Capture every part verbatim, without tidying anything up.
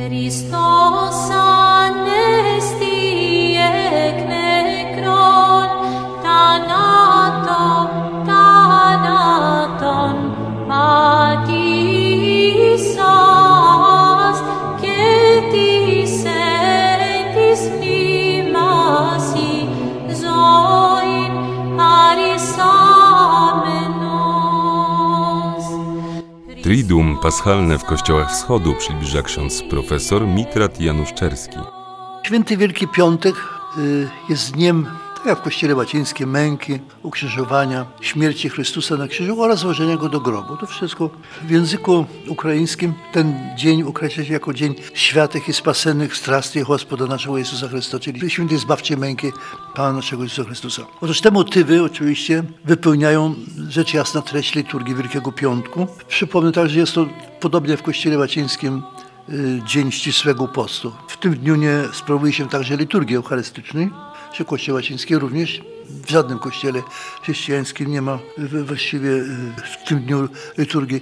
Christos anesti ec necron, thanaton, thanaton patisas, cetis etis mimasi, zoin arisamenos. Triduum paschalne w kościołach wschodu przybliża ksiądz profesor Mitrat Januszczerski. Święty Wielki Piątek jest dniem, tak jak w Kościele łacińskim, męki, ukrzyżowania, śmierci Chrystusa na krzyżu oraz złożenia Go do grobu. To wszystko w języku ukraińskim ten dzień określa się jako Dzień Świętych i Spasenych Strasti Gospoda naszego Jezusa Chrystusa, czyli świętej zbawczej męki Pana naszego Jezusa Chrystusa. Otóż te motywy oczywiście wypełniają rzecz jasna treść liturgii Wielkiego Piątku. Przypomnę także, że jest to podobnie w Kościele łacińskim Dzień Ścisłego Postu. W tym dniu nie sprawuje się także liturgii eucharystycznej, że Kościół łaciński również w żadnym kościele chrześcijańskim nie ma właściwie w tym dniu liturgii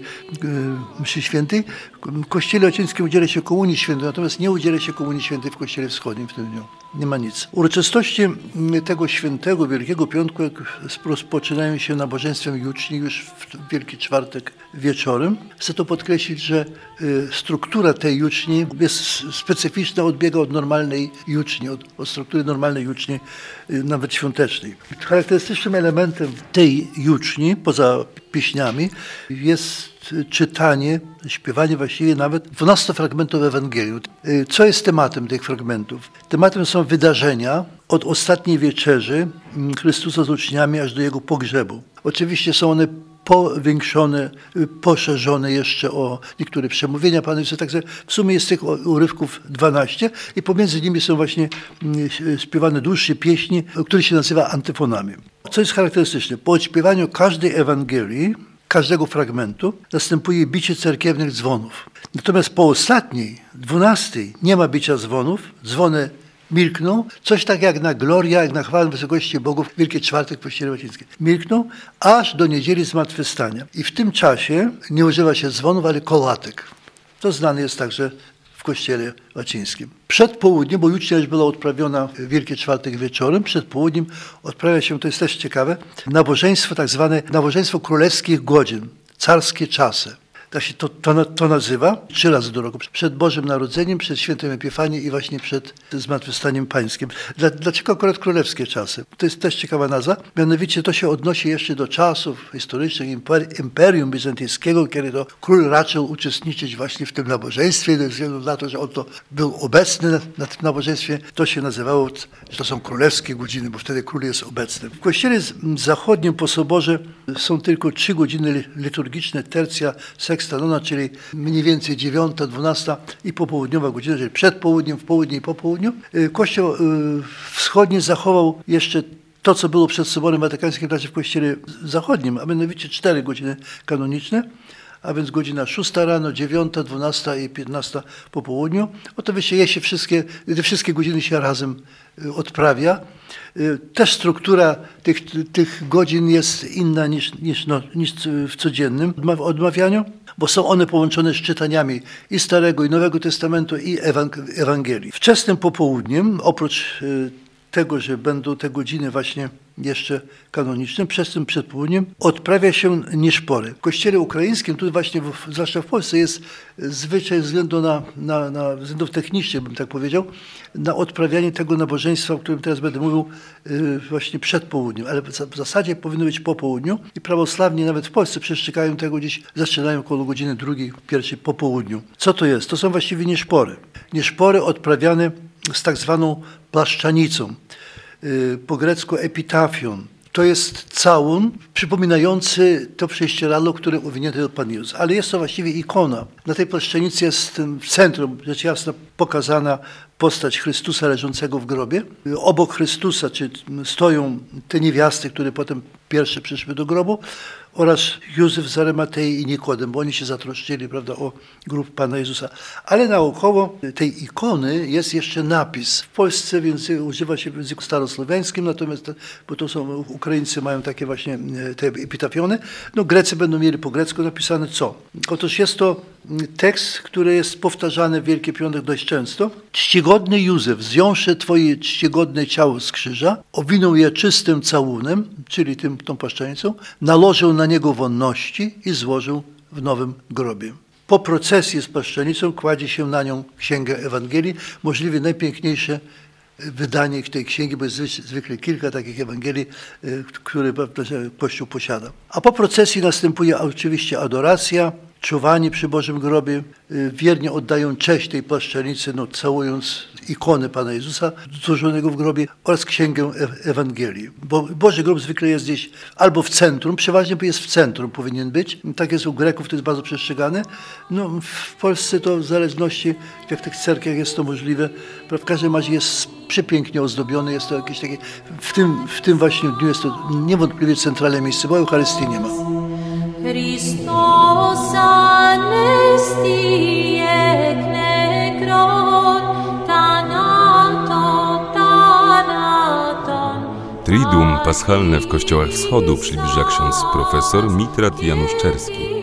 mszy świętej. W Kościele łacińskim udziela się komunii świętej, natomiast nie udziela się komunii świętej w Kościele wschodnim w tym dniu. Nie ma nic. Uroczystości tego świętego, Wielkiego Piątku rozpoczynają się nabożeństwem juczni już w Wielki Czwartek wieczorem. Chcę to podkreślić, że struktura tej juczni jest specyficzna, odbiega od normalnej juczni, od, od struktury normalnej juczni, nawet świątecznej. Charakterystycznym elementem tej juczni, poza pieśniami, jest czytanie, śpiewanie właściwie nawet dwunastu fragmentów Ewangelii. Co jest tematem tych fragmentów? Tematem są wydarzenia od ostatniej wieczerzy Chrystusa z uczniami aż do Jego pogrzebu. Oczywiście są one powiększone, poszerzone jeszcze o niektóre przemówienia Pana Jezusa. Także w sumie jest tych urywków dwanaście i pomiędzy nimi są właśnie śpiewane dłuższe pieśni, które się nazywa antyfonami. Co jest charakterystyczne? Po odśpiewaniu każdej Ewangelii, każdego fragmentu następuje bicie cerkiewnych dzwonów. Natomiast po ostatniej, dwunastej, nie ma bicia dzwonów, dzwony milkną, coś tak jak na gloria, jak na chwałę wysokości Bogów, Wielki Czwartek w Kościele łacińskim. Milkną aż do niedzieli Zmartwychwstania. I w tym czasie nie używa się dzwonów, ale kołatek. To znane jest także w Kościele łacińskim. Przed południem, bo jucznia już była odprawiona Wielki Czwartek wieczorem, przed południem odprawia się, to jest też ciekawe, nabożeństwo, tak zwane nabożeństwo królewskich godzin, carskie czasy. Tak się to, to, to nazywa, trzy razy do roku. Przed Bożym Narodzeniem, przed Świętym Epifanią i właśnie przed Zmartwychwstaniem Pańskim. Dla, dlaczego akurat królewskie czasy? To jest też ciekawa nazwa. Mianowicie to się odnosi jeszcze do czasów historycznych Imperium Bizantyjskiego, kiedy to król raczył uczestniczyć właśnie w tym nabożeństwie. Ze względu na to, że on to był obecny na, na tym nabożeństwie, to się nazywało, że to są królewskie godziny, bo wtedy król jest obecny. W Kościele Zachodnim po soborze są tylko trzy godziny liturgiczne, tercja, sextanona, czyli mniej więcej dziewiąta, dwunasta i popołudniowa godzina, czyli przed południem, w południe i po południu. Kościół wschodni zachował jeszcze to, co było przed Soborem Watykańskim, znaczy w Kościele Zachodnim, a mianowicie cztery godziny kanoniczne, a więc godzina szósta rano, dziewiąta, dwunasta i piętnasta po południu. Oczywiście je się wszystkie, te wszystkie godziny się razem odprawia. Też struktura tych, tych godzin jest inna niż, niż, no, niż w codziennym odmawianiu, bo są one połączone z czytaniami i Starego, i Nowego Testamentu, i Ewangelii. Wczesnym popołudniem, oprócz tego, że będą te godziny właśnie jeszcze kanoniczne, przez tym przed południem odprawia się nieszpory. W Kościele ukraińskim, tu właśnie, w, zwłaszcza w Polsce, jest zwyczaj ze względu na, na, na względów technicznych, bym tak powiedział, na odprawianie tego nabożeństwa, o którym teraz będę mówił, yy, właśnie przed południem, ale w, w zasadzie powinno być po południu i prawosławni nawet w Polsce przeszczekają tego gdzieś, zaczynają około godziny drugiej, pierwszej po południu. Co to jest? To są właściwie nieszpory. Nieszpory odprawiane z tak zwaną plaszczanicą, po grecku epitafion. To jest całun przypominający to prześcieradło, które uwinięto Pan Jezus. Ale jest to właściwie ikona. Na tej płaszczenicy jest w centrum, rzecz jasna, pokazana postać Chrystusa leżącego w grobie. Obok Chrystusa czy stoją te niewiasty, które potem pierwsze przyszły do grobu, oraz Józef z Arymatei i Nikodem, bo oni się zatroszczyli, prawda, o grób Pana Jezusa. Ale naokoło tej ikony jest jeszcze napis. W Polsce więc używa się w języku starosłowiańskim, natomiast, bo to są, Ukraińcy mają takie właśnie te epitafiony, no Grecy będą mieli po grecku napisane co? Otóż jest to tekst, który jest powtarzany w Wielki Piątek dość często. Czcigodny Józef, zjąwszy Twoje czcigodne ciało z krzyża, owinął je czystym całunem, czyli tym, tą płaszczanicą, nałożył na niego wonności i złożył w nowym grobie. Po procesji z płaszczanicą kładzie się na nią Księgę Ewangelii, możliwie najpiękniejsze wydanie tej księgi, bo jest zwykle kilka takich Ewangelii, które Kościół posiada. A po procesji następuje oczywiście adoracja, czuwani przy Bożym grobie, wiernie oddają cześć tej płaszczanicy, no, całując ikonę Pana Jezusa złożonego w grobie oraz Księgę Ewangelii. Bo Boży grob zwykle jest gdzieś albo w centrum, przeważnie jest w centrum, powinien być. Tak jest u Greków, to jest bardzo przestrzegane. No, w Polsce to w zależności, jak w tych cerkwiach jest to możliwe, w każdym razie jest przepięknie ozdobione, jest to jakieś takie, w tym, w tym właśnie dniu jest to niewątpliwie centralne miejsce, bo Eucharystii nie ma. Christos anesti ec necron, thanaton, thanaton. Triduum paschalne w kościołach wschodu przybliża ksiądz profesor Mitrat Janusz Czerski.